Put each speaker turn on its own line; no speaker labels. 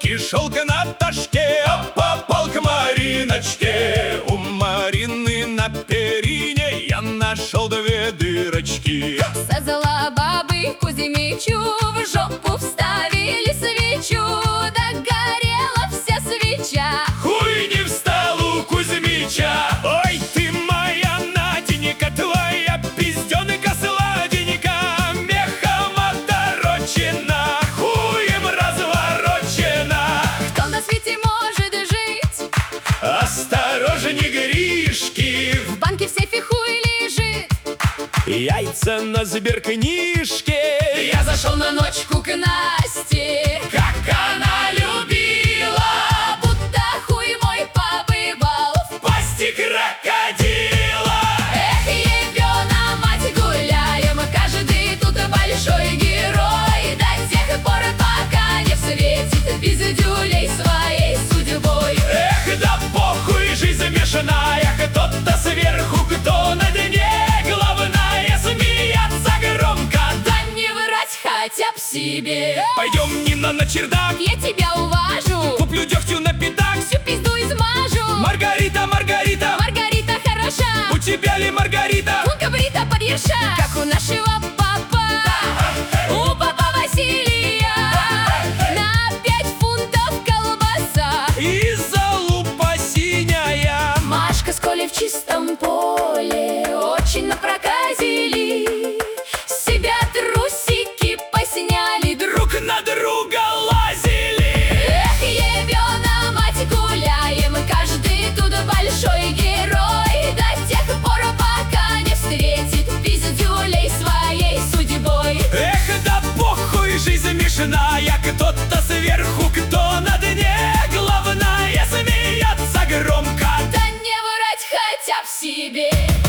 И шел к Наташке, а попал к Мариночке. У Марины на перине я нашел две дырочки.
Со зла бабы Кузьмичу в жопу вставили свечу, догорела вся свеча.
Хуй не встал у Кузьмича. Ой, ты моя Наденька, твоя пизденка сладенька, мехом оторочена, хуем разворочена.
Кто на свете может жить?
Осторожней, Гришки,
В банке в сейфе хуй лежит.
яйца на сберкнижке.
Я зашел на ночку к Насте,
Как она
любила, будто хуй мой побывал в
пасти крокодила.
Эх, ебёна мать, гуляем, каждый тут большой герой, до тех пор, пока не встретит пиздюлей своей судьбой.
Эх, да похуй, жизнь замешанная, кто-то сверху, кто на дне. Главное смеяться громко.
Да не врать хотя б себе.
Пойдем, Нина, на чердак,
Я тебя уважу,
куплю дегтю на пятак.
всю пизду измажу.
Маргарита, Маргарита,
Маргарита хороша,
у тебя ли Маргарита?
лунка брита под ерша, как у нашего папа. У папа Василия на 5 фунтов колбаса.
И залупа синяя.
Машка с Колей в чистом поле очень напроказили, с себя трусики посняли,
Друг на друга лазили.
Эх, ебёна мать, гуляем, каждый тут большой герой, до тех пор, пока не встретит пиздюлей своей судьбой.
Эх, да похуй, жизнь замешанная, кто-то сверху, кто на дне. Главное смеяться громко.
Да не врать хотя б себе.